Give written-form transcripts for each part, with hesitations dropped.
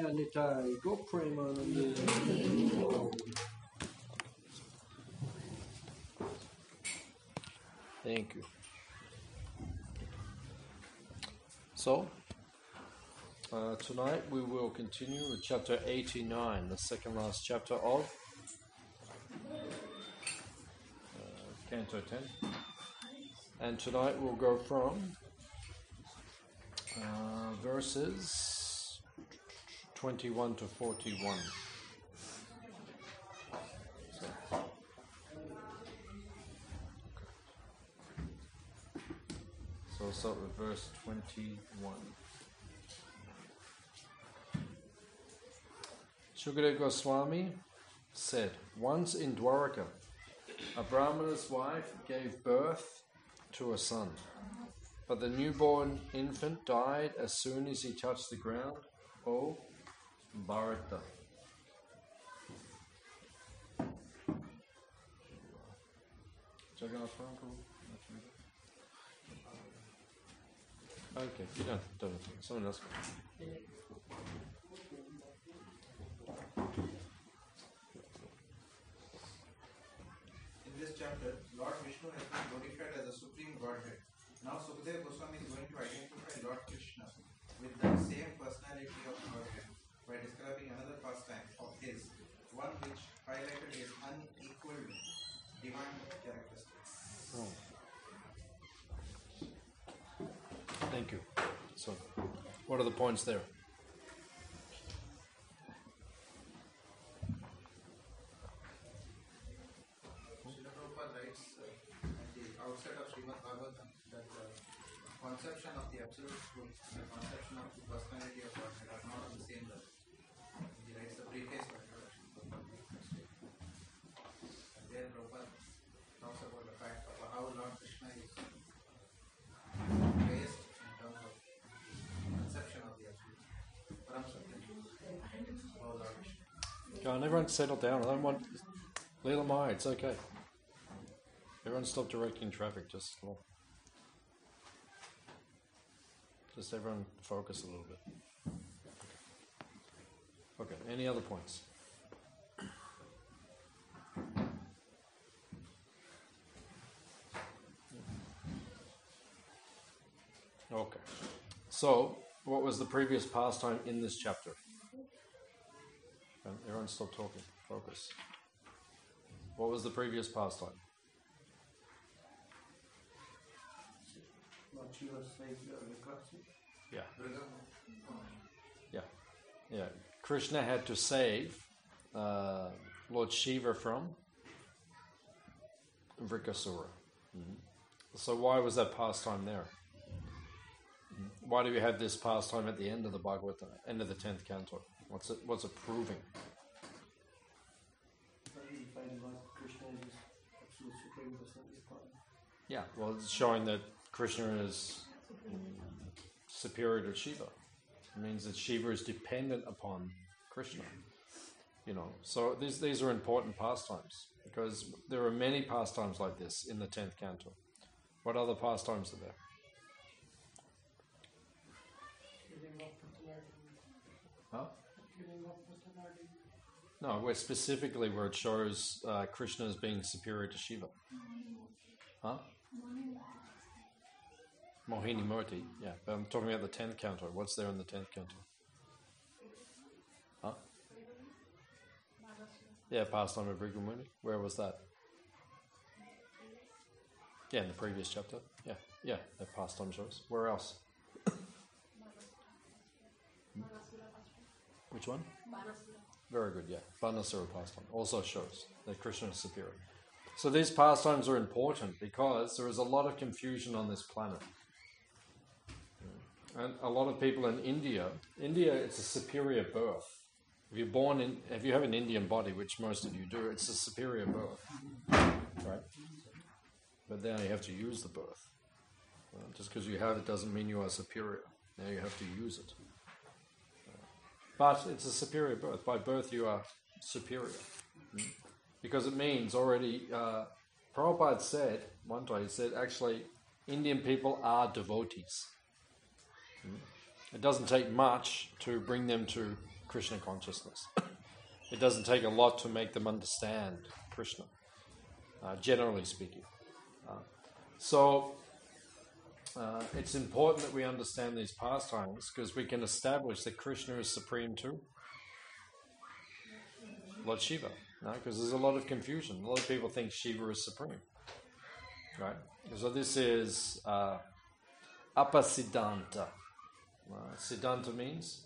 Nitai, Go Premanande. Thank you. So, tonight we will continue with chapter 89, the second last chapter of Canto 10. And tonight we'll go from verses 21 to 41. So we'll start with verse 21. Shukadeva Goswami said, once in Dwaraka, a Brahmana's wife gave birth to a son, but the newborn infant died as soon as he touched the ground. O Bharata. Okay, you don't. Someone else. In this chapter, Lord Vishnu has been glorified as the supreme Godhead. Now Sukadeva Goswami is going to identify Lord Krishna with the same personality of Godhead by describing another pastime of his, one which highlighted his unequaled divine characteristics. Oh. Thank you. So, what are the points there? Srila Prabhupada writes at the outset of Srimad Bhagavatam that the conception of the absolute truth and the conception of the personality of Godhead are not on the same level. He writes the preface of introduction. And there Prabhupada talks about the fact of how Lord Krishna is placed in terms of conception of the absolute Param Satyam. Oh Lord Krishna. Go on, everyone settle down. I don't want Leela Mai, it's okay. Everyone stop directing traffic, just everyone focus a little bit. Okay, any other points? Okay. So, what was the previous pastime in this chapter? Everyone stop talking. Focus. What was the previous pastime? Yeah. Yeah. Krishna had to save Lord Shiva from Vrikasura. Mm-hmm. So why was that pastime there? Why do we have this pastime at the end of the Bhagavata, end of the 10th canto? What's it proving? Yeah, well, it's showing that Krishna is superior to Shiva. It means that Shiva is dependent upon Krishna. So these are important pastimes because there are many pastimes like this in the 10th canto. What other pastimes are there? Huh? No, where specifically where it shows Krishna as being superior to Shiva. Huh? Mohini Murti, yeah. But I'm talking about the 10th canto. What's there in the 10th canto? Huh? Yeah, pastime of Bhrigu. Where was that? Yeah, in the previous chapter. Yeah, that pastime shows. Where else? Which one? Very good, yeah. Banasura pastime also shows that Krishna is superior. So these pastimes are important because there is a lot of confusion on this planet. And a lot of people in India, it's a superior birth. If you have an Indian body, which most of you do, it's a superior birth. Right? But now you have to use the birth. Just because you have it doesn't mean you are superior. Now you have to use it. But it's a superior birth. By birth you are superior. Because it means already, Prabhupada said, one time he said, actually, Indian people are devotees. It doesn't take much to bring them to Krishna consciousness. It doesn't take a lot to make them understand Krishna, generally speaking. So it's important that we understand these pastimes, because we can establish that Krishna is supreme too. Lord Shiva, because there's a lot of confusion. A lot of people think Shiva is supreme, right? So this is apasiddhanta. Siddhanta means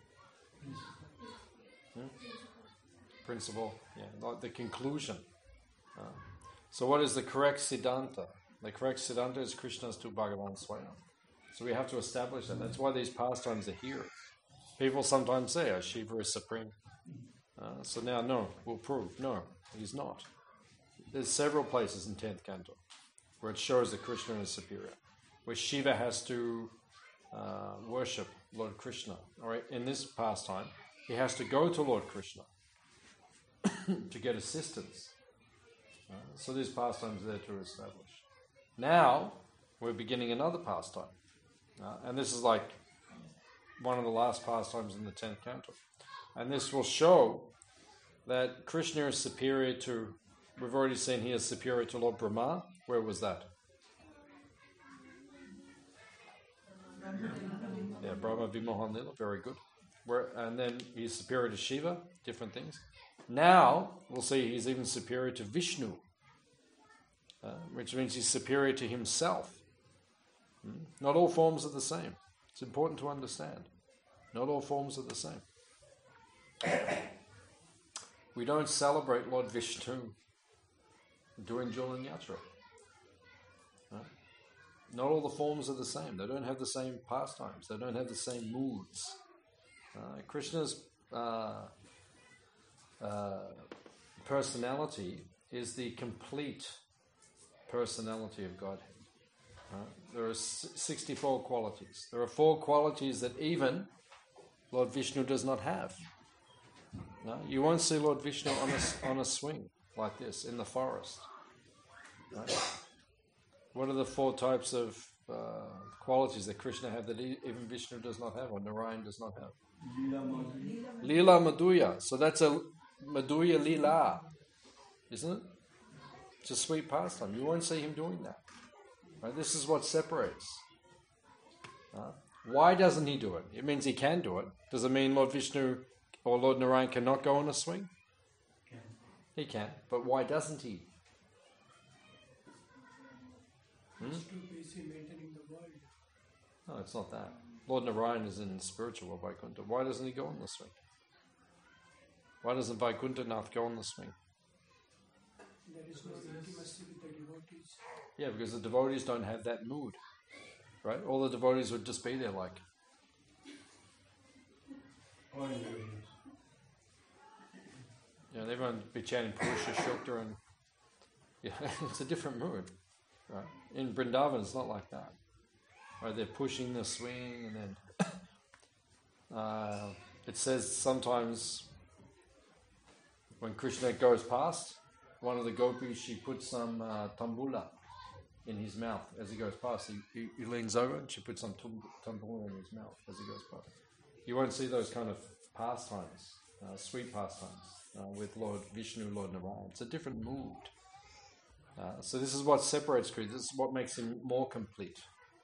principle, like the conclusion. So what is the correct siddhanta? The correct siddhanta is Krishna's tu Bhagavan Swayam. So we have to establish that. That's why these pastimes are here. People sometimes say, Shiva is supreme. So now, no, we'll prove. No, he's not. There's several places in 10th canto where it shows that Krishna is superior, where Shiva has to worship Lord Krishna. All right, in this pastime, he has to go to Lord Krishna to get assistance. So these pastimes are there to establish. Now, we're beginning another pastime. And this is like one of the last pastimes in the 10th canto. And this will show that Krishna is superior to, we've already seen he is superior to Lord Brahma. Where was that? Yeah, Brahma Vimohan Lila, very good. And then he's superior to Shiva, different things. Now, we'll see he's even superior to Vishnu, which means he's superior to himself. Not all forms are the same. It's important to understand. Not all forms are the same. We don't celebrate Lord Vishnu during Julan Yatra. Not all the forms are the same. They don't have the same pastimes. They don't have the same moods. Krishna's personality is the complete personality of Godhead. There are 64 qualities. There are 4 qualities that even Lord Vishnu does not have. No? You won't see Lord Vishnu on a swing like this in the forest. Right? What are the 4 types of qualities that Krishna have that even Vishnu does not have, or Narayan does not have? Lila Madhuya. So that's a Madhuya Lila, isn't it? It's a sweet pastime. You won't see him doing that. Right? This is what separates. Why doesn't he do it? It means he can do it. Does it mean Lord Vishnu or Lord Narayan cannot go on a swing? He can. But why doesn't he? Maintaining the world. No, it's not that. Lord Narayan is in spiritual Vaikuntha. Why doesn't he go on the swing? Why doesn't Vaikuntha Nath go on the swing? There is no intimacy with the devotees. Yeah, because the devotees don't have that mood. Right? All the devotees would just be there like. Yeah, everyone would be chanting Purusha Shukta, and it's a different mood. Right? In Vrindavan, it's not like that. Right? They're pushing the swing, and then it says sometimes when Krishna goes past, one of the gopis, she puts some tambula in his mouth as he goes past. He leans over and she puts some tambula in his mouth as he goes past. You won't see those kind of pastimes, sweet pastimes, with Lord Vishnu, Lord Narayan. It's a different mood. So this is what separates Krishna. This is what makes him more complete.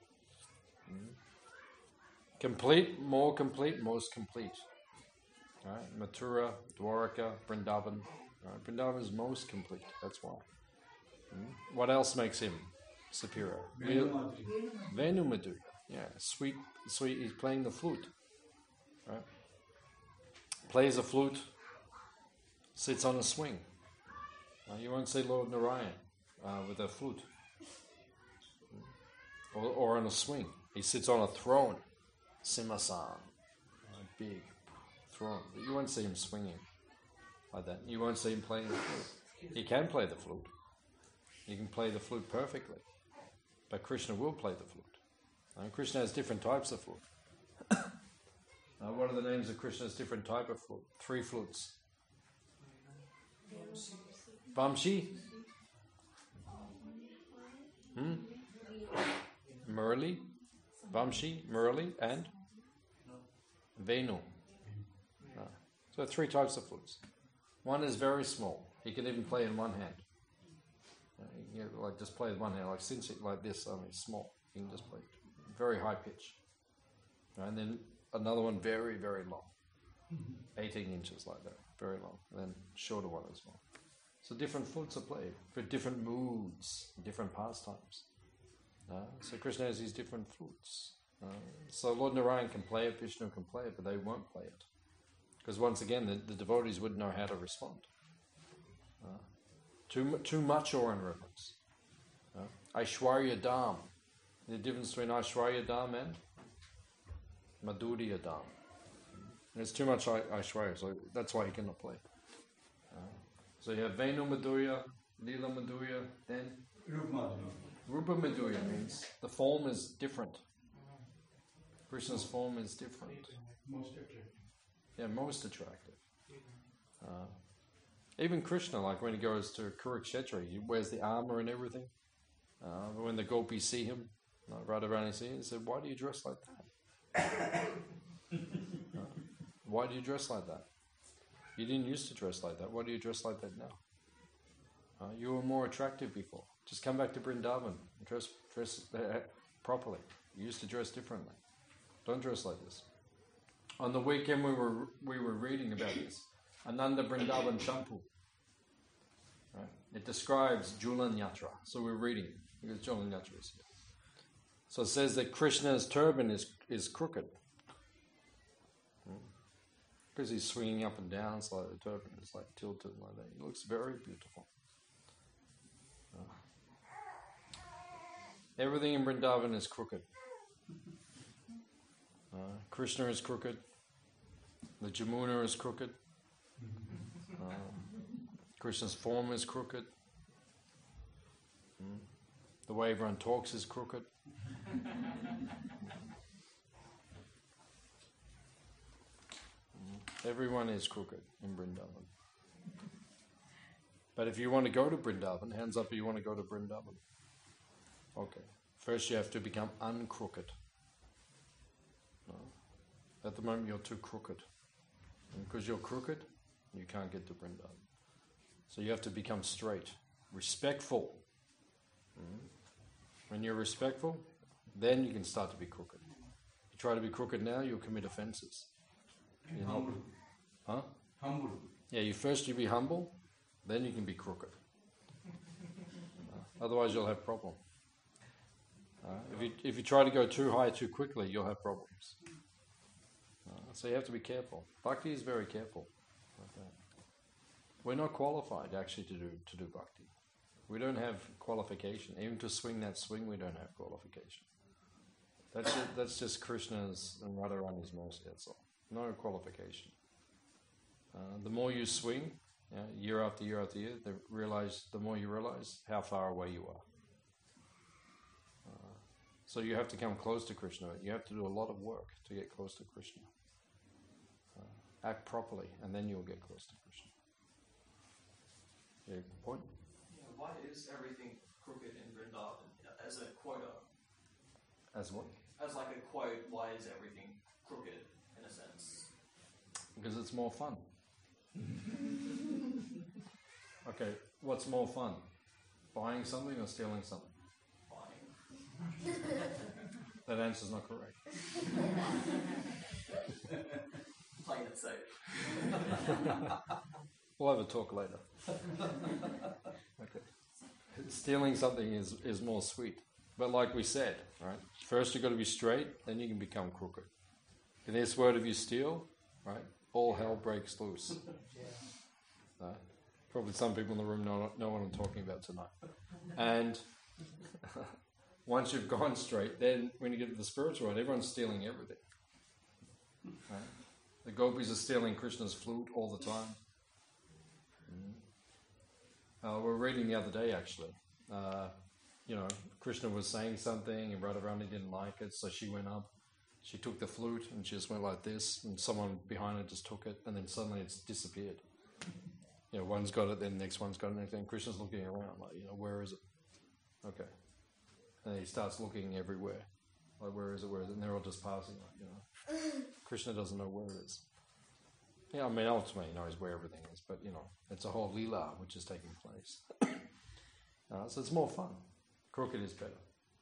Complete, more complete, most complete. Right? Mathura, Dwaraka, Vrindavan. Right? Vrindavan is most complete. That's why. What else makes him superior? Venu Madhurya. Yeah, sweet. He's playing the flute. Right? Plays a flute. Sits on a swing. You won't see Lord Narayan with a flute. Or on a swing. He sits on a throne. Simhasan. A big throne. But you won't see him swinging like that. You won't see him playing the flute. He can play the flute. He can play the flute perfectly. But Krishna will play the flute. And Krishna has different types of flute. What are the names of Krishna's different type of flute? 3 flutes. Vamshi? Murali? Vamshi, Murali, and Venu. So 3 types of flutes. One is very small. He can even play in one hand. You can like just play with one hand, like like this, only small. You can just play very high pitch. And then another one very, very long. 18 inches like that, very long. And then shorter one as well. So different flutes are played for different moods, different pastimes. So Krishna has these different flutes. So Lord Narayan can play it, Vishnu can play it, but they won't play it. Because once again, the devotees wouldn't know how to respond. Too much awe and reverence. Aishwarya Dham. The difference between Aishwarya Dham and Madhurya Dham. There's too much Aishwarya, so that's why he cannot play. So you have Venu Madhurya, Leela Madhurya, then Rupa Madhurya means the form is different. Krishna's form is different. Most attractive. Yeah, most attractive. Even Krishna, like when he goes to Kurukshetra, he wears the armor and everything. But when the gopis see him, Radharani see him, they say, "Why do you dress like that? Why do you dress like that? You didn't used to dress like that. Why do you dress like that now? You were more attractive before. Just come back to Vrindavan and dress properly. You used to dress differently. Don't dress like this." On the weekend we were reading about this. Ananda Vrindavan Champu. Right? It describes Julan Yatra. So we're reading it because Julan Yatra is here. So it says that Krishna's turban is crooked. Because he's swinging up and down, it's like the turban is like tilted like that. It looks very beautiful. Everything in Vrindavan is crooked. Krishna is crooked. The Jamuna is crooked. Krishna's form is crooked. The way everyone talks is crooked. Everyone is crooked in Vrindavan. But if you want to go to Vrindavan, hands up if you want to go to Vrindavan. Okay. First you have to become uncrooked. At the moment you're too crooked. And because you're crooked, you can't get to Vrindavan. So you have to become straight, respectful. When you're respectful, then you can start to be crooked. If you try to be crooked now, you'll commit offenses. Humble. Huh? Humble. Yeah, you be humble, then you can be crooked. Otherwise you'll have problems. If you try to go too high too quickly, you'll have problems. So you have to be careful. Bhakti is very careful. We're not qualified actually to do bhakti. We don't have qualification. Even to swing that swing, we don't have qualification. That's just Krishna's and Radharani's mercy, that's all. No qualification. The more you swing, year after year after year, the more you realize how far away you are. So you have to come close to Krishna. You have to do a lot of work to get close to Krishna. Act properly, and then you'll get close to Krishna. Yeah, point? Yeah, why is everything crooked in Vrindavan as a quota? As what? As like a quote, why is everything crooked in a sense? Because it's more fun. Okay, what's more fun? Buying something or stealing something? Buying. That answer's not correct. Playing it safe. We'll have a talk later. Okay. Stealing something is more sweet. But like we said, right? First you've got to be straight, then you can become crooked. In this word, if you steal, right, all hell breaks loose. Right? Probably some people in the room know what I'm talking about tonight. And once you've gone straight, then when you get to the spiritual world, everyone's stealing everything. Right? The gopis are stealing Krishna's flute all the time. We were reading the other day, actually. Krishna was saying something and Radharani didn't like it, so she went up. She took the flute and she just went like this, and someone behind her just took it, and then suddenly it's disappeared. One's got it, then the next one's got it, and Krishna's looking around, like, where is it? Okay. And he starts looking everywhere. Like, where is it? And they're all just passing, like, Krishna doesn't know where it is. Yeah, I mean, ultimately he knows where everything is, but it's a whole lila which is taking place. So it's more fun. Crooked is better.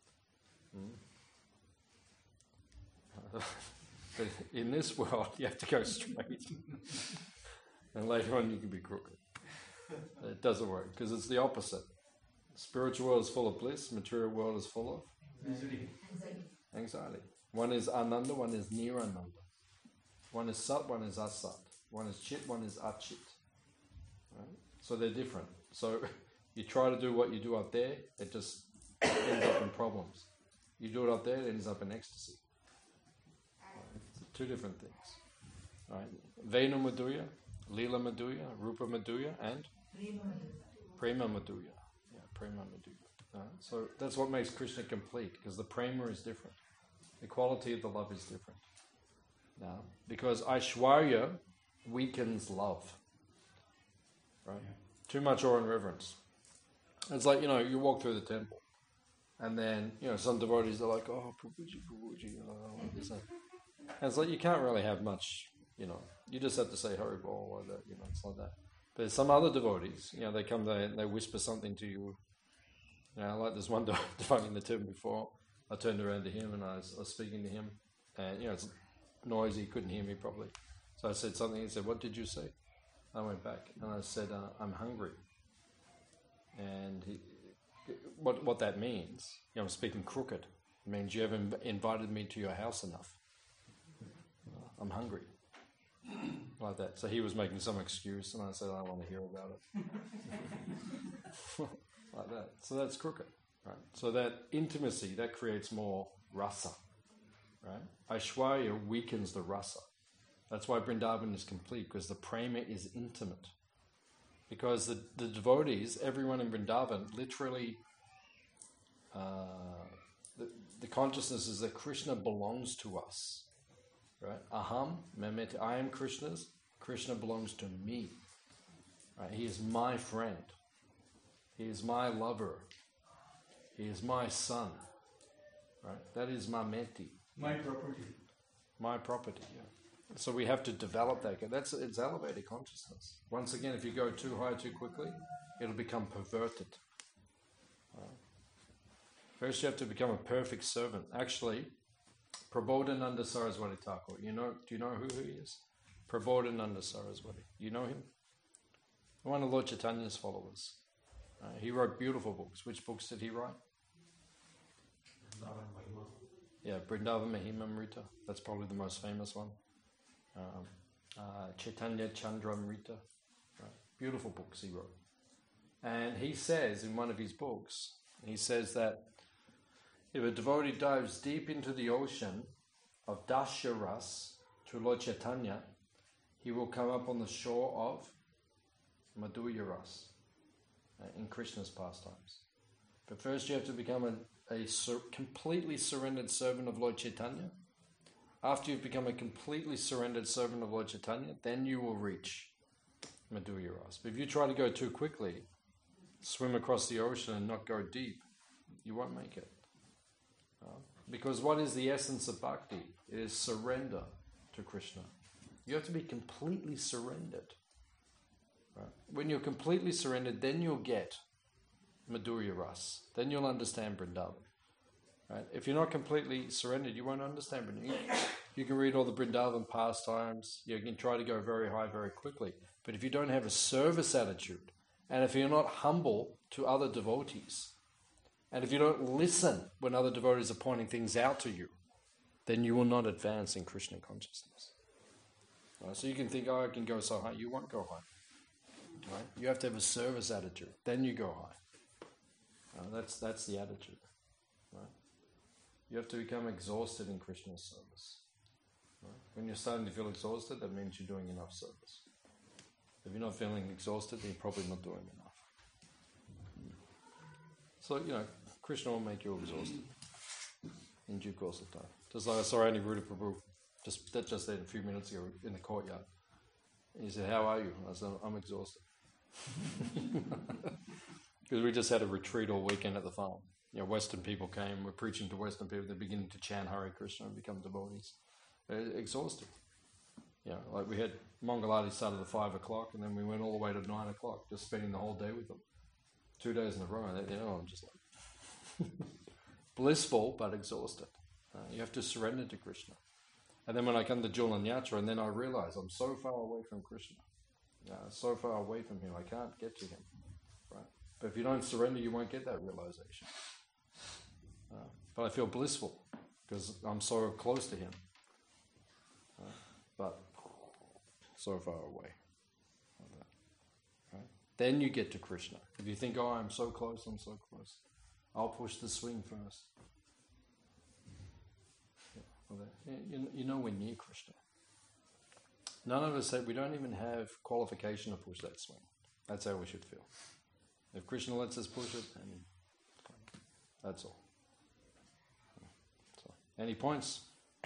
But in this world, you have to go straight, and later on you can be crooked. It doesn't work because it's the opposite. Spiritual world is full of bliss. Material world is full of anxiety. One is ananda, one is nirananda. One is sat, one is asat. One is chit, one is achit. Right? So they're different. So you try to do what you do up there, it just ends up in problems. You do it up there, it ends up in ecstasy. Right? Two different things. Right? Venu Madhurya, Lila Madhurya, Rupa Madhurya, and Prema Madhurya. Yeah, Prema Madhurya. Right? So that's what makes Krishna complete, because the prema is different. The quality of the love is different. Now, because Aishwarya weakens love. Right? Too much awe and reverence. It's like, you walk through the temple, and then, some devotees are like, oh, Prabhuji, like this. And it's like, you can't really have much, you just have to say Hari Bol like that, it's like that. But some other devotees, they come there and they whisper something to you. Like there's one devotee in the temple before, I turned around to him and I was speaking to him, and, it's noisy, he couldn't hear me properly. So I said something, he said, what did you say? I went back and I said, I'm hungry. And what that means, I'm speaking crooked. It means you haven't invited me to your house enough. I'm hungry. Like that. So he was making some excuse and I said, I don't want to hear about it. Like that. So that's crooked. Right? So that intimacy, that creates more rasa. Right? Aishwarya weakens the rasa. That's why Vrindavan is complete, because the prema is intimate. Because the devotees, everyone in Vrindavan, literally, the consciousness is that Krishna belongs to us. Right? Aham, Memeti, I am Krishna's, Krishna belongs to me. Right? He is my friend. He is my lover. He is my son. Right? That is Mameti. My property. My property, yeah. So we have to develop that. It's elevated consciousness. Once again, if you go too high too quickly, it'll become perverted. First, you have to become a perfect servant. Actually, Prabodhananda Saraswati Thakur. Do you know who he is? Prabodhananda Saraswati. You know him? One of Lord Chaitanya's followers. He wrote beautiful books. Which books did he write? Yeah, Vrindavan Mahimamrita. That's probably the most famous one. Chaitanya Chandramrita. Right? Beautiful books he wrote. And he says in one of his books, he says that if a devotee dives deep into the ocean of Dasharas to Lord Chaitanya, he will come up on the shore of Madhurya Ras in Krishna's pastimes. But first you have to become a completely surrendered servant of Lord Chaitanya. After you've become a completely surrendered servant of Lord Chaitanya, then you will reach Madhurya Ras. But if you try to go too quickly, swim across the ocean and not go deep, you won't make it. Because what is the essence of bhakti? It is surrender to Krishna. You have to be completely surrendered. Right? When you're completely surrendered, then you'll get Madhurya Ras. Then you'll understand Vrindavan. Right? If you're not completely surrendered, you won't understand Vrindavan. You can read all the Vrindavan pastimes. You can try to go very high very quickly. But if you don't have a service attitude, and if you're not humble to other devotees, and if you don't listen when other devotees are pointing things out to you, then you will not advance in Krishna consciousness. Right? So you can think, I can go so high. You won't go high. Right? You have to have a service attitude. Then you go high. That's the attitude. Right? You have to become exhausted in Krishna's service. Right? When you're starting to feel exhausted, that means you're doing enough service. If you're not feeling exhausted, then you're probably not doing enough. So, Krishna will make you exhausted in due course of time. Just like I saw Andy Ruda Prabhu just there a few minutes ago in the courtyard. And he said, how are you? I said, I'm exhausted. Because we just had a retreat all weekend at the farm. Western people came, we're preaching to Western people, they're beginning to chant Hare Krishna and become devotees. They're exhausted. You know, like we had Mongolati started at 5 o'clock, and then we went all the way to 9 o'clock, just spending the whole day with them, 2 days in a row. And I'm just like blissful but exhausted. You have to surrender to Krishna. And then when I come to Julan Yatra, and then I realize I'm so far away from Krishna, so far away from him, I can't get to him. Right? But if you don't surrender, you won't get that realization. But I feel blissful because I'm so close to him. But so far away. Right? Then you get to Krishna. If you think, oh, I'm so close, I'll push the swing first. You're nowhere near Krishna. None of us said we don't even have qualification to push that swing. That's how we should feel. If Krishna lets us push it, then that's all. So, any points?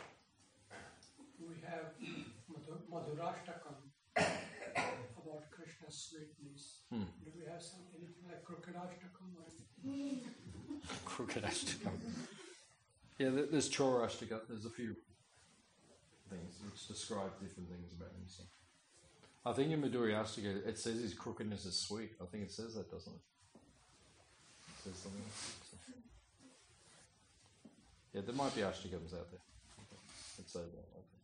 We have Madhurashtakam about Krishna's sweetness. Do we have anything like Krokodashtakam? Krokodashtakam. Yeah, there's Chaurashtakam. There's a few things which describe different things about him. So. I think in Madhurya Ashtaka it says his crookedness is sweet. I think it says that, doesn't it? It says something else. So. Yeah, there might be Ashtakams out there. Let's say that. Okay.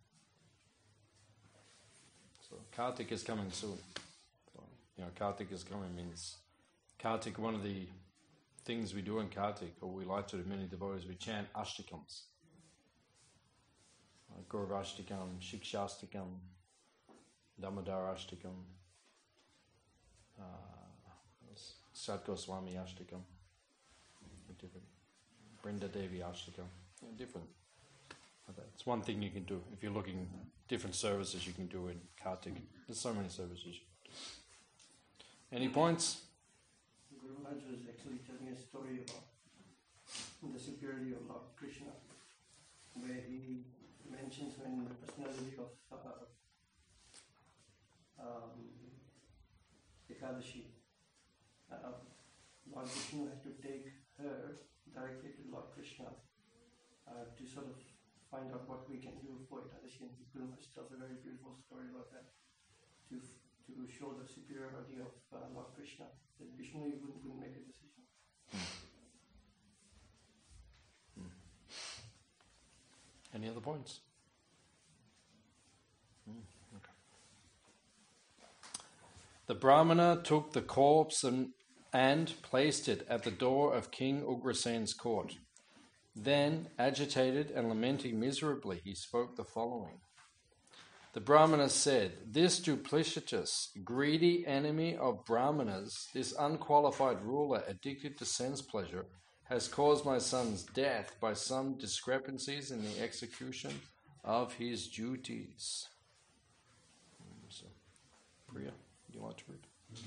So Kartik is coming soon. So, Kartik is coming means Kartik, one of the things we do in Kartik, or we like to do, many devotees, we chant Ashtakams. Gaurvashtakam, Shikshastakam, Damodar Ashtakam, Sat Goswami Ashtakam, different. Brinda Devi Ashtakam, different. It's one thing you can do. If you're looking different services you can do in Kartik. There's so many services you can do. Any points? Guru Maharaj was actually telling a story about the superiority of Lord Krishna, where he mentions when the personality of Ekadashi, Lord Vishnu had to take her directly to Lord Krishna to sort of find out what we can do for Ekadashi, and Guru Maharaj tells a very beautiful story about that to show the superiority of Lord Krishna. That Vishnu couldn't make a decision. Any other points? Okay. The Brahmana took the corpse and placed it at the door of King Ugrasen's court. Then, agitated and lamenting miserably, he spoke the following. The Brahmana said, "This duplicitous, greedy enemy of Brahmanas, this unqualified ruler addicted to sense pleasure, has caused my son's death by some discrepancies in the execution of his duties." So, Priya, you want to read?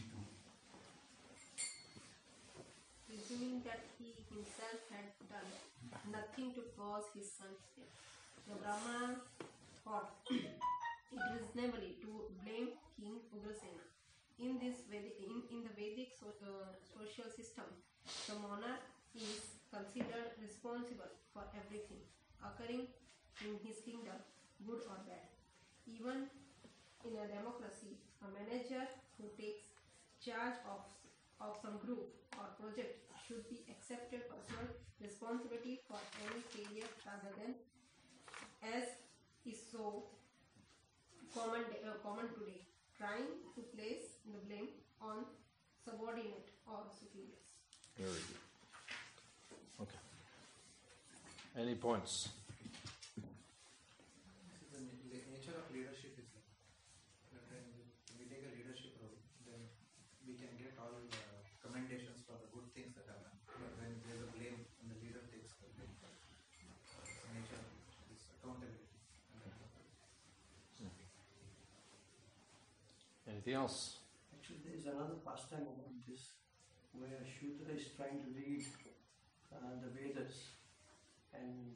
Presuming that he himself had done nothing to cause his son's death, the Brahmana thought it reasonably to blame King Ugrasena. In the Vedic social system, the monarch is considered responsible for everything occurring in his kingdom, good or bad. Even in a democracy, a manager who takes charge of some group or project should be accepted personal responsibility for any failure rather than, as is so common today, trying to place the blame on subordinate or superiors. Very good. Okay. Any points? The nature of leadership is like when we take a leadership role, then we can get all the commendations for the good things that are done. But when there's a blame and the leader takes the blame, it's the nature of leadership. It's accountability. Anything else? Actually, there is another pastime about this, where Shudra is trying to read the Vedas, and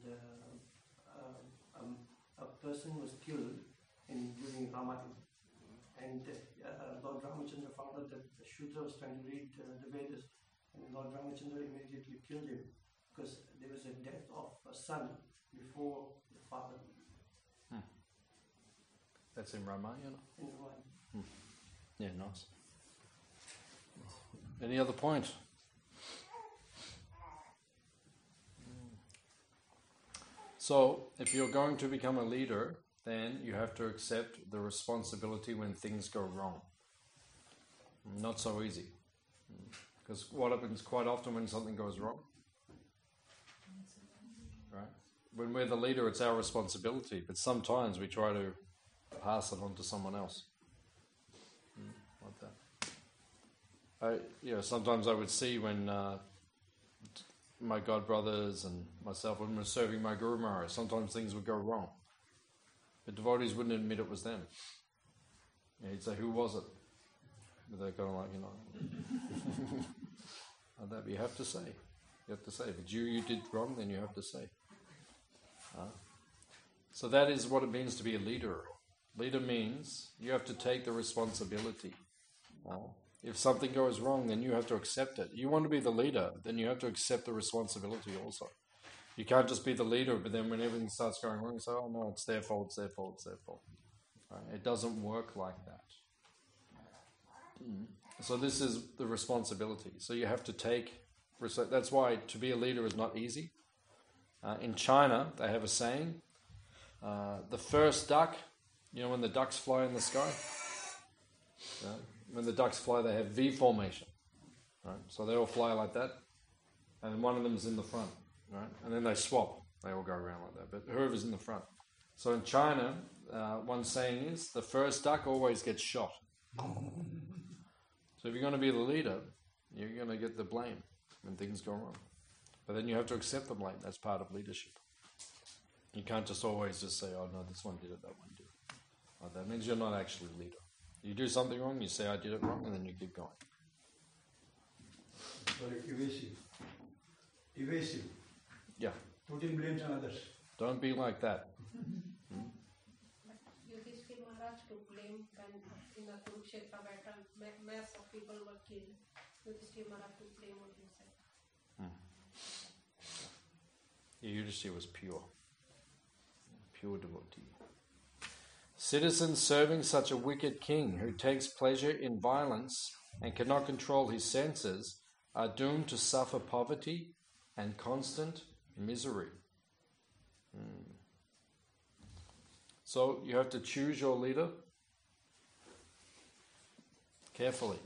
a person was killed during Ramayana, and Lord Ramachandra found out that the Shudra was trying to read the Vedas, and Lord Ramachandra immediately killed him because there was a death of a son before the father. That's in Ramayana. in the Ramayana. Yeah, nice. Any other point? So, if you're going to become a leader, then you have to accept the responsibility when things go wrong. Not so easy. Because what happens quite often when something goes wrong? Right? When we're the leader, it's our responsibility, but sometimes we try to pass it on to someone else. Like that. Sometimes I would see when my god brothers and myself, when we were serving my Guru Maharaj, sometimes things would go wrong. The devotees wouldn't admit it was them. He'd say, "Who was it?" But they're kind of like, like that. But you have to say. You have to say. If it's you did wrong, then you have to say. So that is what it means to be a leader. Leader means you have to take the responsibility. If something goes wrong, then you have to accept it. You want to be the leader, then you have to accept the responsibility also. You can't just be the leader, but then when everything starts going wrong, you say, "Oh no, it's their fault, it's their fault, it's their fault." Right? It doesn't work like that. So this is the responsibility. So you have to take... That's why to be a leader is not easy. In China, they have a saying, the first duck, when the ducks fly in the sky, when the ducks fly, they have V formation. Right? So they all fly like that, and one of them is in the front. Right? And then they swap. They all go around like that, but whoever's in the front. So in China, one saying is, the first duck always gets shot. So if you're going to be the leader, you're going to get the blame when things go wrong. But then you have to accept the blame. That's part of leadership. You can't just always just say, "Oh no, this one did it, that one did it." Well, that means you're not actually a leader. You do something wrong, you say, "I did it wrong," and then you keep going. Sorry, evasive. Evasive. Yeah. Putting blames on others. Don't be like that. Yudhishthira Maharaj took blame when in the Kurukshetra battle, mass of people were killed. Yudhishthira Maharaj took blame on himself. Yudhishthira was pure devotee. Citizens serving such a wicked king who takes pleasure in violence and cannot control his senses are doomed to suffer poverty and constant misery. So you have to choose your leader carefully.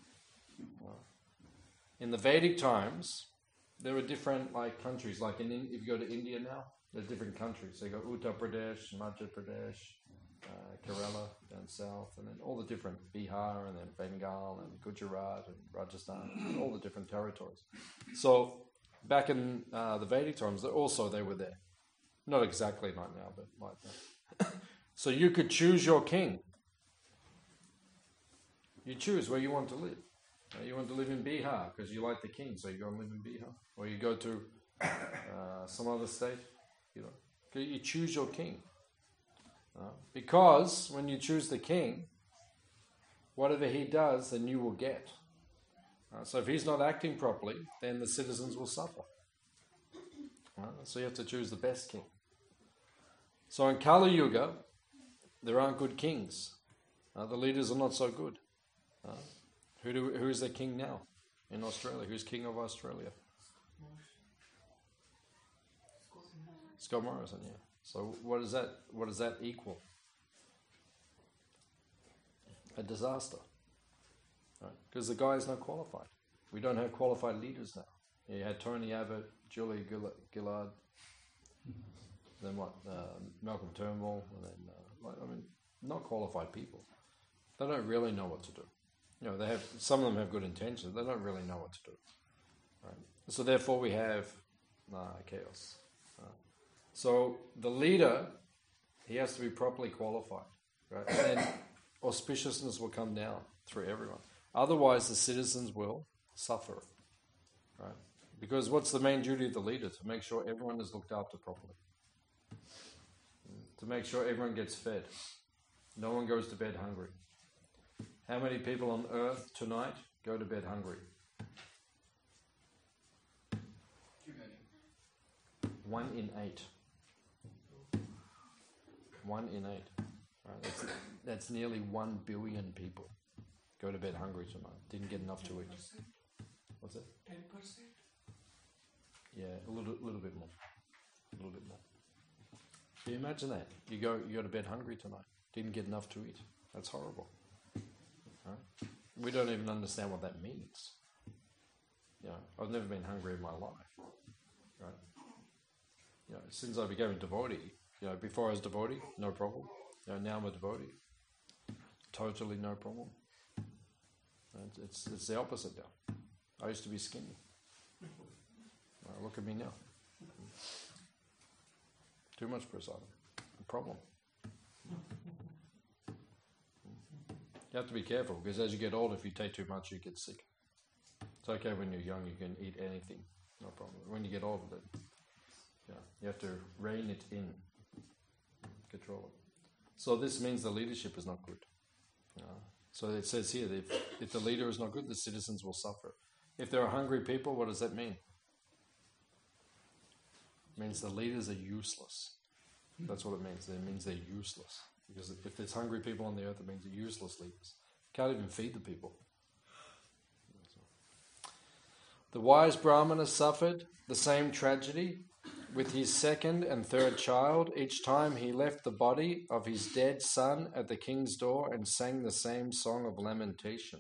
In the Vedic times, there were different countries. Like if you go to India now, there's different countries. So you got Uttar Pradesh, Madhya Pradesh, Kerala down south, and then all the different Bihar, and then Bengal, and Gujarat, and Rajasthan, and all the different territories. So back in the Vedic times, they were there. Not exactly like now, but like that. So you could choose your king. You choose where you want to live. You want to live in Bihar because you like the king, so you go and live in Bihar. Or you go to some other state. You choose your king. Because when you choose the king, whatever he does, then you will get. So if he's not acting properly, then the citizens will suffer. So you have to choose the best king. So in Kali Yuga, there aren't good kings. The leaders are not so good. Who is the king now in Australia? Who's king of Australia? Scott Morrison, yeah. So what does that equal? A disaster. Right? Because the guy is not qualified. We don't have qualified leaders now. You had Tony Abbott, Julia Gillard, then what? Malcolm Turnbull, and then not qualified people. They don't really know what to do. They have some of them have good intentions. They don't really know what to do. Right? So therefore, we have chaos. So the leader, he has to be properly qualified, right? And then auspiciousness will come down through everyone. Otherwise, the citizens will suffer, right? Because what's the main duty of the leader? To make sure everyone is looked after properly. To make sure everyone gets fed. No one goes to bed hungry. How many people on earth tonight go to bed hungry? Too many. 1 in 8. 1 in 8. Right? That's nearly 1 billion people go to bed hungry tonight. Didn't get enough to eat. What's that? 10%. Yeah, a little bit more. A little bit more. Can you imagine that? You go to bed hungry tonight. Didn't get enough to eat. That's horrible. Right? We don't even understand what that means. You know, I've never been hungry in my life. Right? You know, since I became a devotee, you know, before I was a devotee, no problem. You know, now I'm a devotee. Totally no problem. It's the opposite now. I used to be skinny. Look at me now. Too much prasadam. A problem. You have to be careful because as you get older, if you take too much, you get sick. It's okay when you're young, you can eat anything, no problem. When you get older, then, you have to rein it in, control it. So this means the leadership is not good. So it says here that if the leader is not good, the citizens will suffer. If there are hungry people, what does that mean? It means the leaders are useless. That's what it means. It means they're useless. Because if there's hungry people on the earth, it means they're useless leaders. Can't even feed the people. The wise Brahmana suffered the same tragedy with his second and third child. Each time he left the body of his dead son at the king's door and sang the same song of lamentation.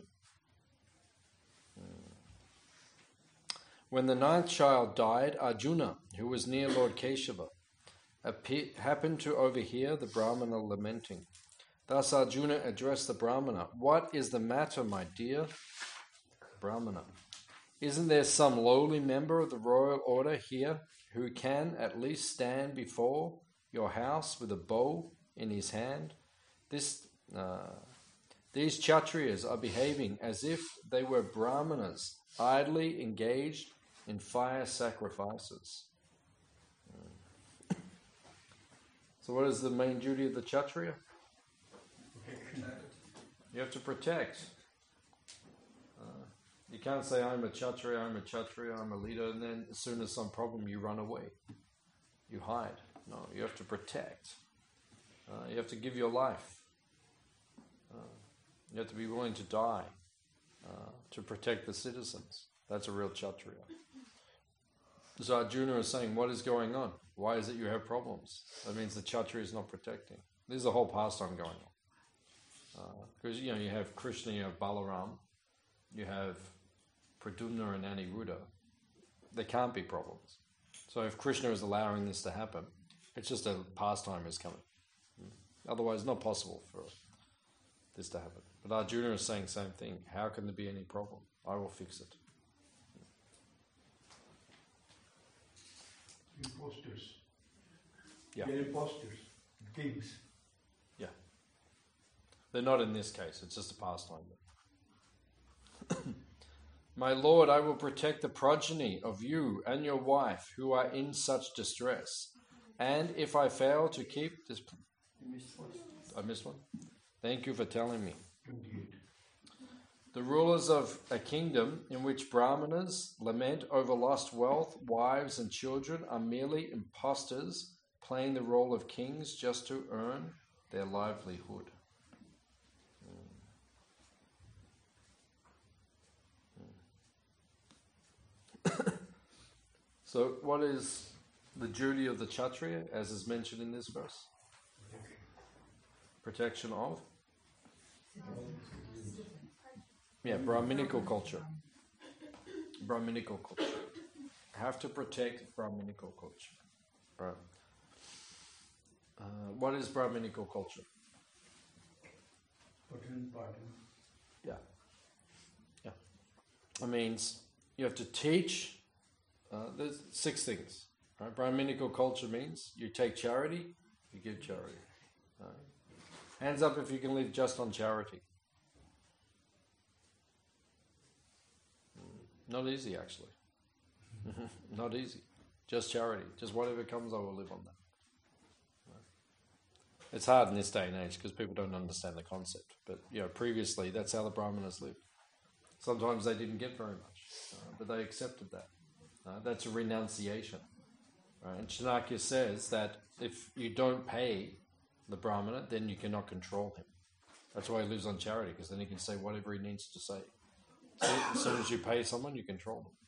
When the ninth child died, Arjuna, who was near Lord Keshava, happened to overhear the Brahmana lamenting. Thus Arjuna addressed the Brahmana, "What is the matter, my dear Brahmana? Isn't there some lowly member of the royal order here who can at least stand before your house with a bow in his hand? These Kshatriyas are behaving as if they were Brahmanas, idly engaged in fire sacrifices." So what is the main duty of the Kshatriya? You have to protect. You can't say, I'm a Kshatriya, I'm a leader, and then as soon as some problem, you run away. You hide. No, you have to protect. You have to give your life. You have to be willing to die to protect the citizens. That's a real Kshatriya. So Arjuna is saying, what is going on? Why is it you have problems? That means the Kshatriya is not protecting. There's a whole pastime going on. Because, you have Krishna, you have Balaram, you have Pradyumna and Aniruddha. There can't be problems. So if Krishna is allowing this to happen, it's just a pastime is coming. Otherwise, it's not possible for this to happen. But Arjuna is saying the same thing. How can there be any problem? I will fix it. Imposters. Yeah. They're imposters. Kings. Yeah. They're not in this case. It's just a pastime. My lord, I will protect the progeny of you and your wife who are in such distress. And if I fail to keep this... You missed one. I missed one? Thank you for telling me. 28. The rulers of a kingdom in which Brahmanas lament over lost wealth, wives and children are merely impostors playing the role of kings just to earn their livelihood. So what is the duty of the Kshatriya as is mentioned in this verse? Protection of? Yeah, Brahminical culture. Brahminical culture. Have to protect Brahminical culture. Right. What is Brahminical culture? Pardon. Yeah. Yeah. It means you have to teach. There's 6 things. Right? Brahminical culture means you take charity, you give charity. Right? Hands up if you can live just on charity. Not easy, actually. Not easy. Just charity. Just whatever comes, I will live on that. Right? It's hard in this day and age because people don't understand the concept. But previously, that's how the Brahmanas lived. Sometimes they didn't get very much, but they accepted that. That's a renunciation. Right? And Chanakya says that if you don't pay the Brahmana, then you cannot control him. That's why he lives on charity, because then he can say whatever he needs to say. So as soon as you pay someone, you control them.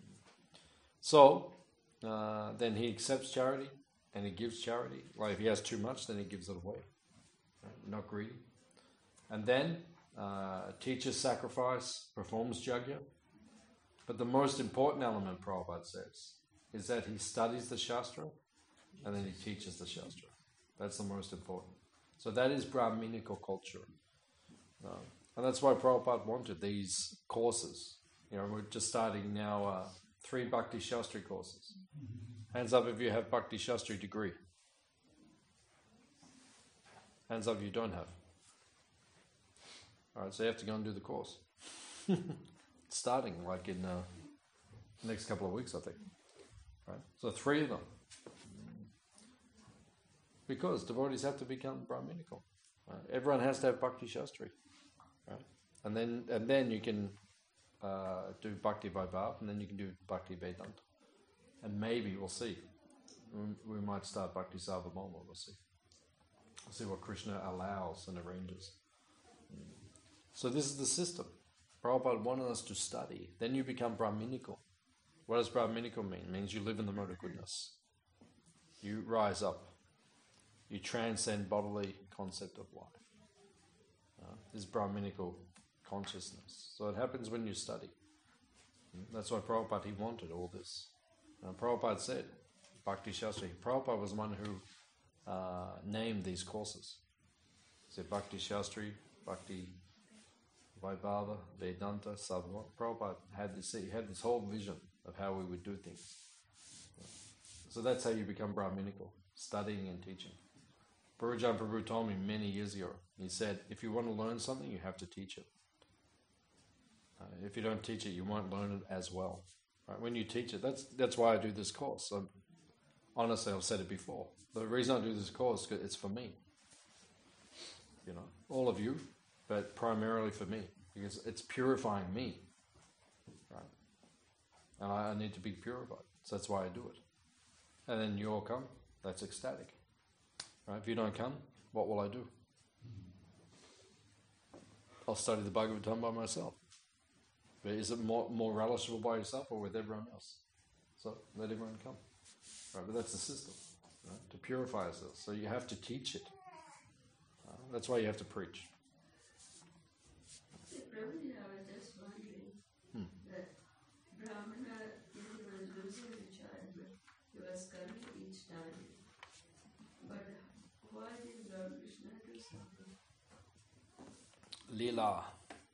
So then he accepts charity and he gives charity. Like if he has too much, then he gives it away. Right? Not greedy. And then teaches sacrifice, performs yajna. But the most important element, Prabhupada says, is that he studies the Shastra and then he teaches the Shastra. That's the most important. So that is Brahminical culture. And that's why Prabhupada wanted these courses. You know, we're just starting now 3 Bhakti Shastri courses. Hands up if you have Bhakti Shastri degree. Hands up if you don't have. Alright, so you have to go and do the course. It's starting like in the next couple of weeks, I think. Right? So 3 of them. Because devotees have to become Brahminical. Right? Everyone has to have Bhakti Shastri. Right? And then you can do Bhakti Vaibhav, and then you can do Bhakti Vedanta. And maybe, we'll see. We might start Bhakti Sarvabhauma, we'll see. We'll see what Krishna allows and arranges. So this is the system. Prabhupada wanted us to study. Then you become Brahminical. What does Brahminical mean? It means you live in the mode of goodness. You rise up. You transcend bodily concept of life. This is Brahminical consciousness. So it happens when you study. That's why Prabhupada, he wanted all this. Prabhupada said, Bhakti Shastri, Prabhupada was one who named these courses. He said Bhakti Shastri, Bhakti Vaibhava, Vedanta, Sarvabhauma. Prabhupada had this whole vision of how we would do things. So that's how you become Brahminical, studying and teaching. Purujan Prabhu told me many years ago, he said, if you want to learn something, you have to teach it. If you don't teach it, you won't learn it as well. Right? When you teach it, that's why I do this course. So, honestly, I've said it before. The reason I do this course is because it's for me. You know, all of you, but primarily for me, because it's purifying me. Right? And I need to be purified. So that's why I do it. And then you all come, that's ecstatic. Right? If you don't come, what will I do? I'll study the Bhagavatam by myself. But is it more relishable by yourself or with everyone else? So let everyone come. Right? But that's the system, right? To purify ourselves. So you have to teach it. That's why you have to preach. Prabhuji, I was just wondering that Brahmana, he was losing the child, but he was coming each time. But why did Lord Krishna do something? Leela.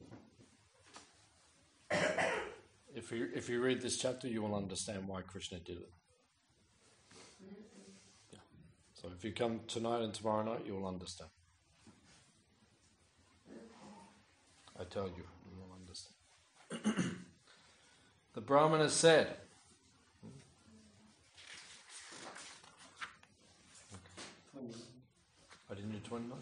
If you read this chapter, you will understand why Krishna did it. Yeah. So if you come tonight and tomorrow night, you will understand. I tell you, you will understand. The Brahmana said, I didn't do 29?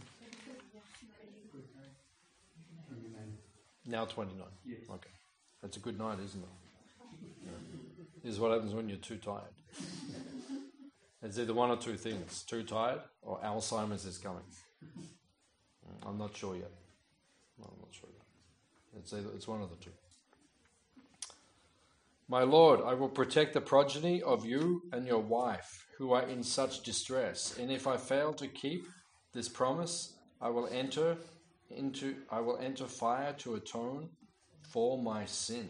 Now 29. Yes. Okay. That's a good night, isn't it? Yeah. This is what happens when you're too tired. It's either one or two things. Too tired or Alzheimer's is coming. I'm not sure yet. No, I'm not sure yet. It's one of the two. My Lord, I will protect the progeny of you and your wife who are in such distress. And if I fail to keep this promise, I will enter fire to atone for my sin.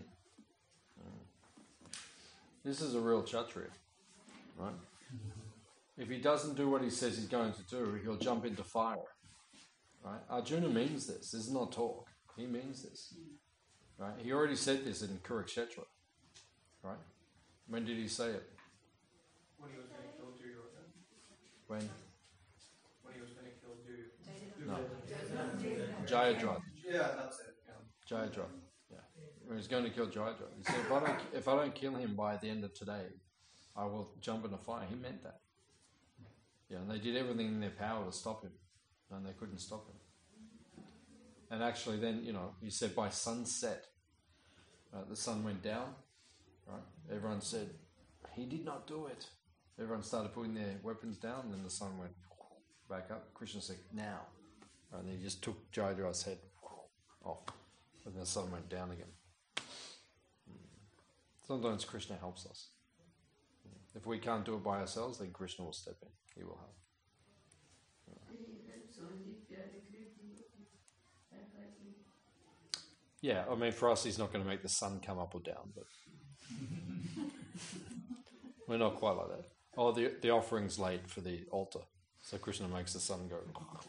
This is a real Kshatriya, right? If he doesn't do what he says he's going to do, he'll jump into fire. Right? Arjuna means this. This is not talk. He means this. Right? He already said this in Kurukshetra. Right? When did he say it? When he was going to kill Duryodhana. When? When he was going to kill No. Jayadratha. Yeah, that's it. Yeah. Jayadratha. Yeah. When he's going to kill Jayadratha. He said, if I don't kill him by the end of today, I will jump into fire. He meant that. Yeah, and they did everything in their power to stop him. And they couldn't stop him. And actually then, he said by sunset, the sun went down. Right? Everyone said, he did not do it. Everyone started putting their weapons down, and then the sun went. back up. Krishna said, now. And he just took Jayadra's head off. And the sun went down again. Sometimes Krishna helps us. If we can't do it by ourselves, then Krishna will step in. He will help. Yeah, I mean, for us, he's not going to make the sun come up or down, but we're not quite like that. Oh, the offering's late for the altar, so Krishna makes the sun go.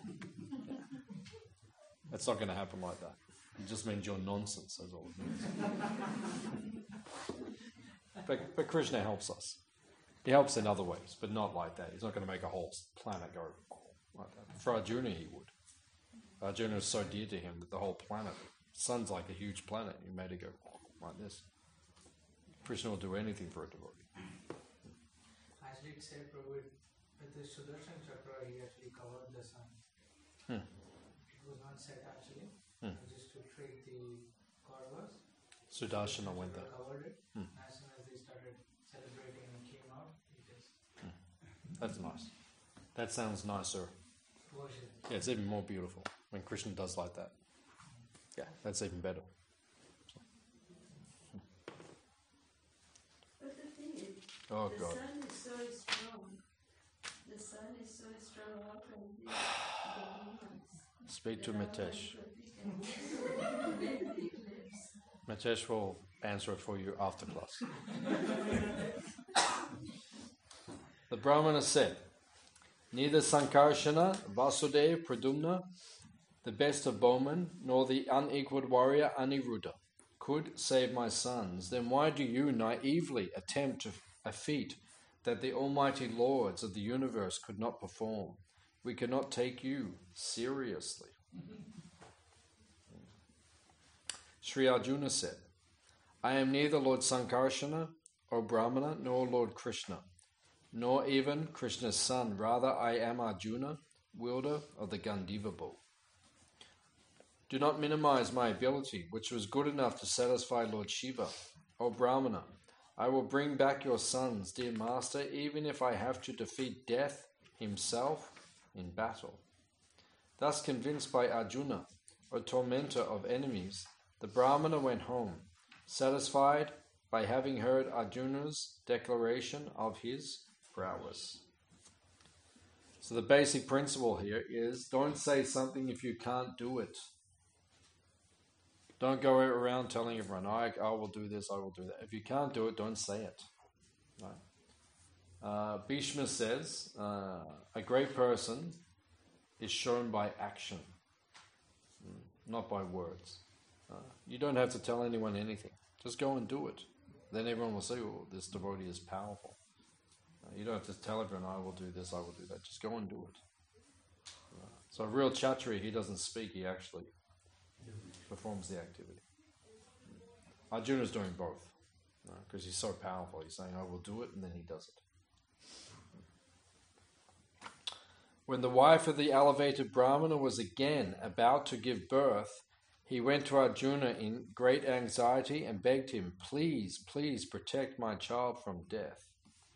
It's not going to happen like that. It just means you're nonsense, that's all it means. But Krishna helps us. He helps in other ways, but not like that. He's not going to make a whole planet go like that. For Arjuna, he would. Arjuna is so dear to him that the whole planet, the sun's like a huge planet. He made it go like this. Krishna will do anything for a devotee. Actually, it said Prabhu, with the Sudarshan Chakra, he actually covered the sun. It was not set actually, just to treat the Kauravas. Sudarshana went there. Covered it. As soon as they started celebrating and came out, he just. That's nice. That sounds nicer. Worship. Yeah, it's even more beautiful when Krishna does like that. Yeah, that's even better. But the thing is, Oh the God. sun is so strong. The sun is so strong. How can the demons? Speak to Mitesh. Maybe Mitesh will answer it for you after class. The Brahmana said, neither Sankarshana, Vasudeva, Pradumna, the best of bowmen, nor the unequaled warrior Aniruddha could save my sons. Then why do you naively attempt a feat that the almighty lords of the universe could not perform? We cannot take you seriously. Sri Arjuna said, I am neither Lord Sankarshana or Brahmana nor Lord Krishna, nor even Krishna's son. Rather, I am Arjuna, wielder of the Gandiva bow. Do not minimize my ability, which was good enough to satisfy Lord Shiva. O Brahmana, I will bring back your sons, dear master, even if I have to defeat death himself in battle. Thus convinced by Arjuna, a tormentor of enemies, the Brahmana went home, satisfied by having heard Arjuna's declaration of his prowess. So the basic principle here is don't say something if you can't do it. Don't go around telling everyone, I will do this, I will do that. If you can't do it, don't say it. Right? Bhishma says, a great person is shown by action, not by words. You don't have to tell anyone anything. Just go and do it. Then everyone will say, oh, this devotee is powerful. You don't have to tell everyone, I will do this, I will do that. Just go and do it. So a real Kshatriya, he doesn't speak, he actually performs the activity. Arjuna is doing both. Because he's so powerful. He's saying, I will do it, and then he does it. When the wife of the elevated Brahmana was again about to give birth, he went to Arjuna in great anxiety and begged him, please, please protect my child from death.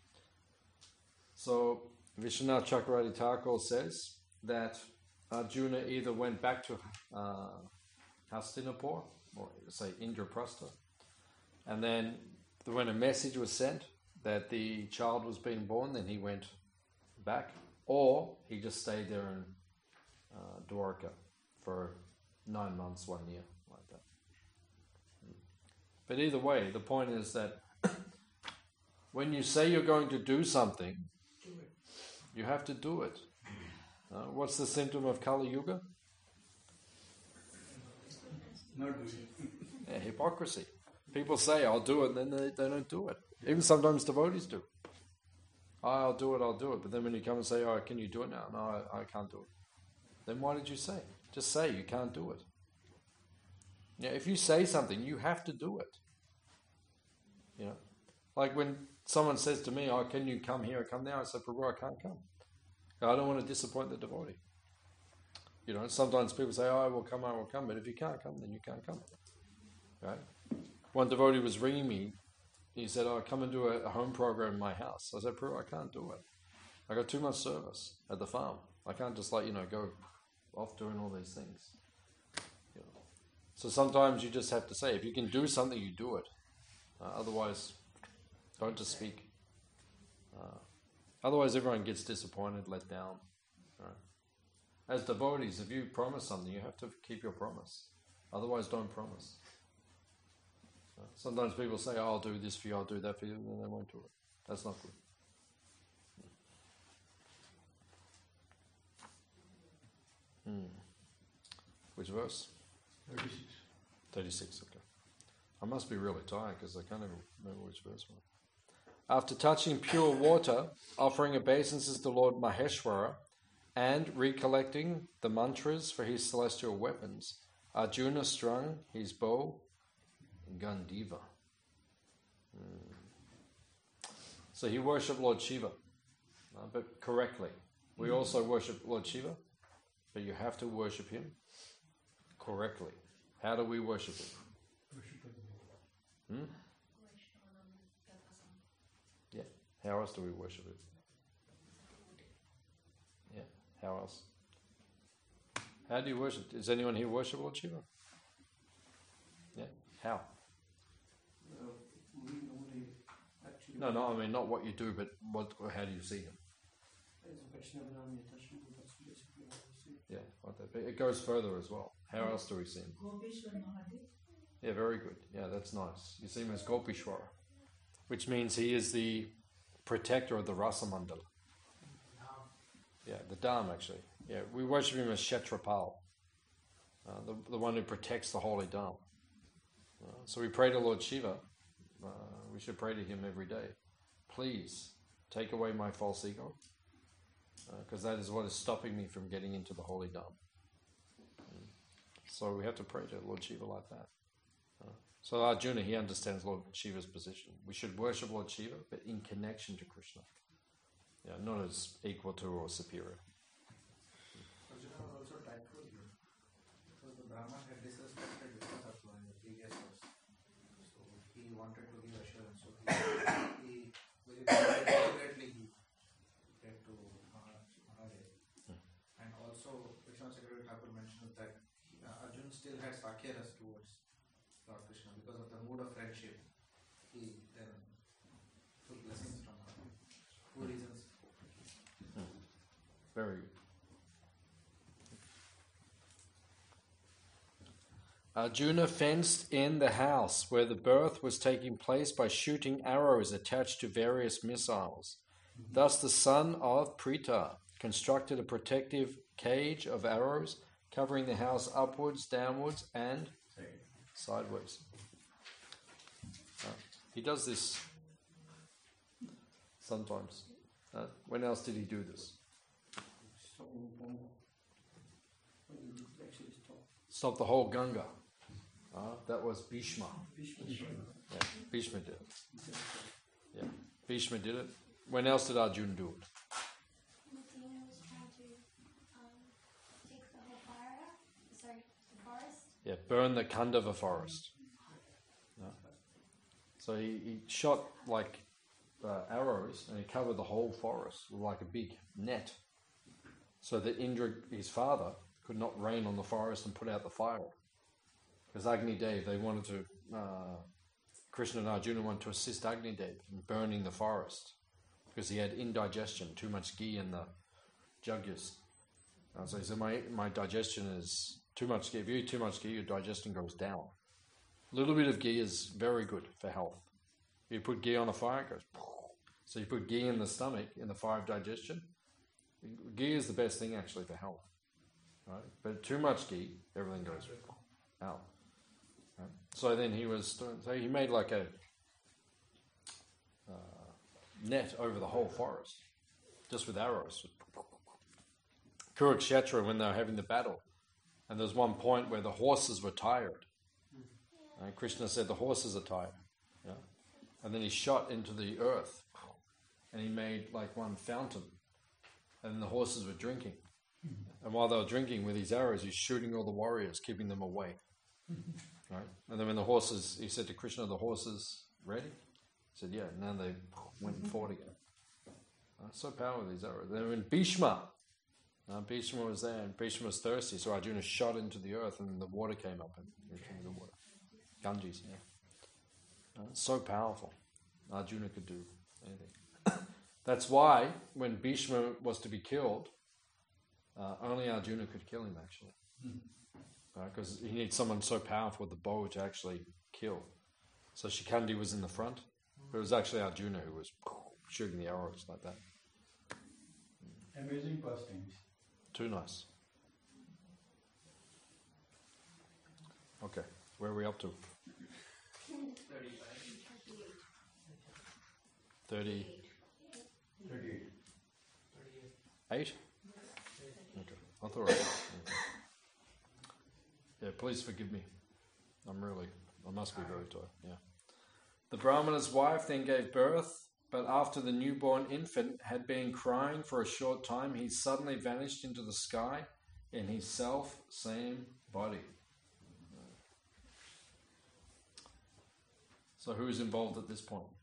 So Vishwanath Chakravarti Thakur says that Arjuna either went back to Hastinapur, or say Indraprastha, and then when a message was sent that the child was being born, then he went back, or he just stayed there in Dwarka for 9 months, 1 year, like that. But either way, the point is that when you say you're going to do something, you have to do it. What's the symptom of Kali Yuga? Not doing it. Yeah, hypocrisy. People say, I'll do it, and then they don't do it. Even sometimes devotees do. I'll do it. But then when you come and say, can you do it now? No, I can't do it. Then why did you say? Just say you can't do it. Yeah, if you say something, you have to do it. You know, like when someone says to me, can you come here or come there? I say, Prabhu, I can't come. I don't want to disappoint the devotee. You know, sometimes people say, I will come, but if you can't come, then you can't come. Right? One devotee was ringing me. He said, come and do a home program in my house. I said, Prabhu, I can't do it. I got too much service at the farm. I can't just go off doing all these things. So sometimes you just have to say, if you can do something, you do it. Otherwise, don't just speak. Otherwise, everyone gets disappointed, let down. Right? As devotees, if you promise something, you have to keep your promise. Otherwise, don't promise. Sometimes people say, I'll do this for you, I'll do that for you, and then they won't do it. That's not good. Which verse? 36. 36, okay. I must be really tired because I can't even remember which verse was. After touching pure water, offering obeisances to Lord Maheshwara, and recollecting the mantras for his celestial weapons, Arjuna strung his bow Gandiva. So he worshipped Lord Shiva, but correctly. We also worship Lord Shiva, but you have to worship him correctly. How do we worship him? Yeah. How else do we worship him? Yeah. How else? How do you worship? Does anyone here worship Lord Shiva? Yeah. How? We normally actually. No, I mean not what you do, but how do you see him? As a Vaishnava meditation, that's basically how we see it. Yeah, like that. But it goes further as well. How else do we see him? Gopeshwar Mahadev. Yeah, very good. Yeah, that's nice. You see him as Gopishwara, which means he is the protector of the Rasa Mandala. Yeah, the Dham actually. Yeah, we worship him as Kshetrapal, the one who protects the holy Dham. So we pray to Lord Shiva. We should pray to him every day. Please take away my false ego, because that is what is stopping me from getting into the holy Dham. So we have to pray to Lord Shiva like that. So Arjuna, he understands Lord Shiva's position. We should worship Lord Shiva, but in connection to Krishna. Yeah, not as equal to or superior. Arjuna was also tactful here, because the Brahman had disrespected Vishnu Tattva in the previous verse. So he wanted to give assurance. So he very deliberately he said to Mahadev. And also, Vishnu Secretary Thakur mentions that Arjuna still had Sakya Ras towards Lord Krishna because of the mood of friendship. He then took blessings from her. 2 reasons. Very good. Arjuna fenced in the house where the birth was taking place by shooting arrows attached to various missiles. Thus the son of Pritha constructed a protective cage of arrows covering the house upwards, downwards, and sideways. He does this sometimes. When else did he do this? Stop the whole Ganga. That was Bhishma. Yeah, Bhishma did it. Yeah, Bhishma did it. When else did Arjuna do it? Athena was trying to take the whole fire out. Sorry, the forest. Yeah, burn the Khandava forest. So he shot like arrows and he covered the whole forest with like a big net, so that Indra, his father, could not rain on the forest and put out the fire. Because Agni Dev, they wanted to, Krishna and Arjuna wanted to assist Agni Dev in burning the forest because he had indigestion, too much ghee in the jugyas. So he said, my digestion is too much ghee. If you eat too much ghee, your digestion goes down. A little bit of ghee is very good for health. If you put ghee on a fire, it goes. So you put ghee in the stomach, in the fire of digestion. Ghee is the best thing actually for health. Right? But too much ghee, everything goes out. Right? So then he made like a net over the whole forest, just with arrows. Kurukshetra, when they were having the battle, and there was one point where the horses were tired. And Krishna said, the horses are tired. Yeah? And then he shot into the earth, and he made like one fountain, and the horses were drinking. And while they were drinking with his arrows, he's shooting all the warriors, keeping them away. Right? And then when the horses, he said to Krishna, the horses ready? He said, yeah. And then they went and fought again. So powerful, these arrows. Then when Bhishma, Bhishma was there, and Bhishma was thirsty, so Arjuna shot into the earth, and the water came up and into the water. Ganges, yeah. So powerful. Arjuna could do anything. That's why when Bhishma was to be killed, only Arjuna could kill him, actually. Because he needs someone so powerful with the bow to actually kill. So Shikandi was in the front, but it was actually Arjuna who was shooting the arrows like that. Amazing pastimes. Too nice. Okay, where are we up to? 38. 38. 8? Okay, I thought I was. Yeah, please forgive me. I must be very tired, yeah. The Brahmana's wife then gave birth, but after the newborn infant had been crying for a short time, he suddenly vanished into the sky in his self-same body. So who is involved at this point?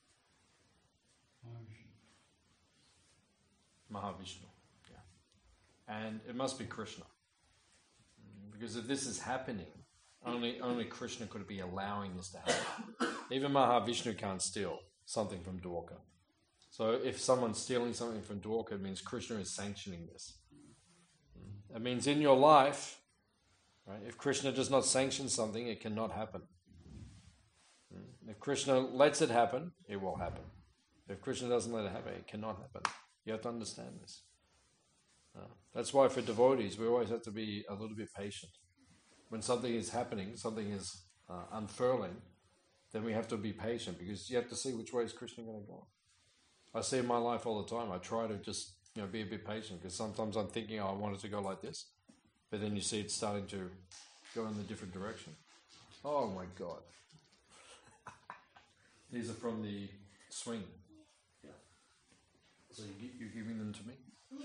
Mahavishnu. Yeah. And it must be Krishna. Because if this is happening, only Krishna could be allowing this to happen. Even Mahavishnu can't steal something from Dwarka. So if someone's stealing something from Dwarka, it means Krishna is sanctioning this. It means in your life, right, if Krishna does not sanction something, it cannot happen. If Krishna lets it happen, it will happen. If Krishna doesn't let it happen, it cannot happen. You have to understand this. That's why for devotees, we always have to be a little bit patient. When something is happening, something is unfurling, then we have to be patient because you have to see which way is Krishna going to go. I see in my life all the time, I try to just be a bit patient because sometimes I'm thinking, I want it to go like this, but then you see it starting to go in a different direction. Oh my God. These are from the swing. Yeah. So you're giving them to me?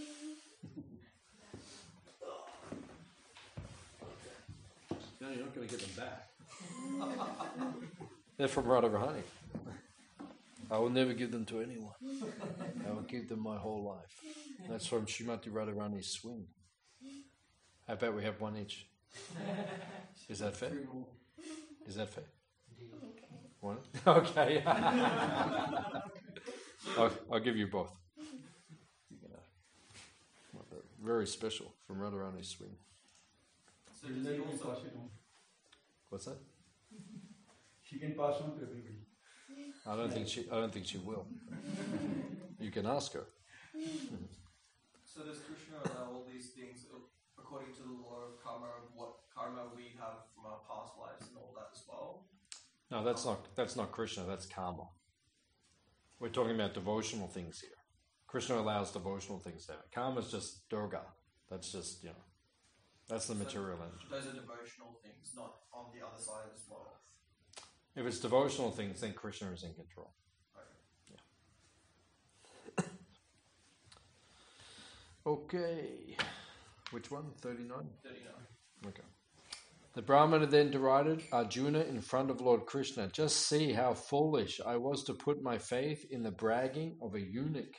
No, you're not going to get them back. They're from Radharani. I will never give them to anyone. I will give them my whole life. That's from Srimati Radharani's swing. How about we have one each? Is that fair? Is that fair? One? Okay. I'll give you both. You can have. Very special from Radharani's swing. So does he also... Pass it on. What's that? She can pass on to everybody. I don't think she will. You can ask her. So does Krishna allow all these things according to the law of karma, what karma we have from our past lives and all that as well? No, that's not Krishna, that's karma. We're talking about devotional things here. Krishna allows devotional things to happen. Karma is just Durga. That's just, that's the material energy. Those are devotional things, not on the other side as well. If it's devotional things, then Krishna is in control. Okay. Which one? 39? 39. Okay. The Brahmana then derided Arjuna in front of Lord Krishna. Just see how foolish I was to put my faith in the bragging of a eunuch.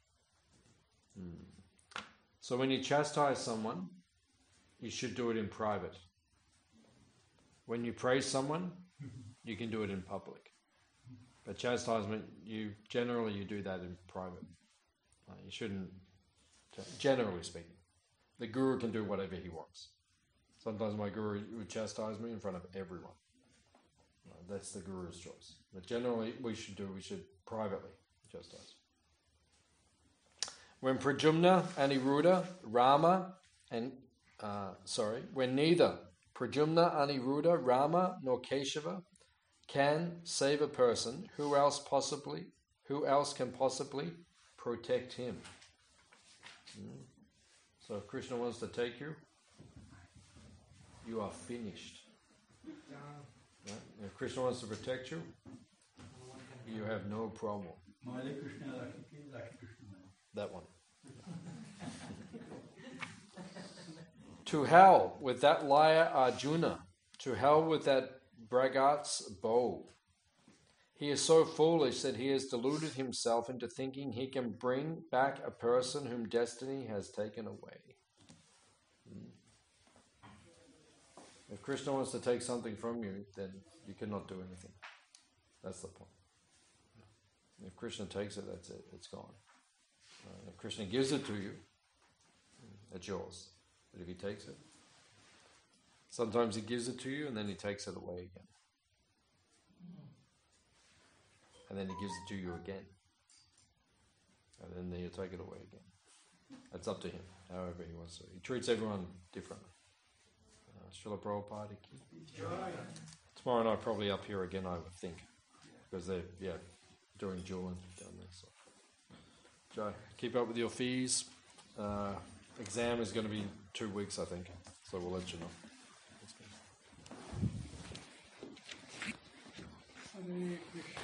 So when you chastise someone, you should do it in private. When you praise someone, you can do it in public. But chastisement, you do that in private. You shouldn't, generally speaking. The guru can do whatever he wants. Sometimes my guru would chastise me in front of everyone. That's the guru's choice. But generally, we should privately chastise. When Pradyumna, Aniruddha, Rama, when neither Pradyumna, Aniruddha, Rama, nor Keshava can save a person, who else can possibly protect him? So if Krishna wants to take you, you are finished. Right? If Krishna wants to protect you, you have no problem. That one. To hell with that liar Arjuna. To hell with that braggart's bow. He is so foolish that he has deluded himself into thinking he can bring back a person whom destiny has taken away. If Krishna wants to take something from you, then you cannot do anything. That's the point. If Krishna takes it, that's it. It's gone. If Krishna gives it to you, it's yours. But if he takes it, sometimes he gives it to you and then he takes it away again. And then he gives it to you again. And then you take it away again. It's up to him, however he wants to. He treats everyone differently. Srila Prabhupada. Tomorrow night probably up here again, I would think. Because they're, doing Julan down there. So. Joe, keep up with your fees. Exam is going to be 2 weeks, I think. So we'll let you know. Hare Krishna.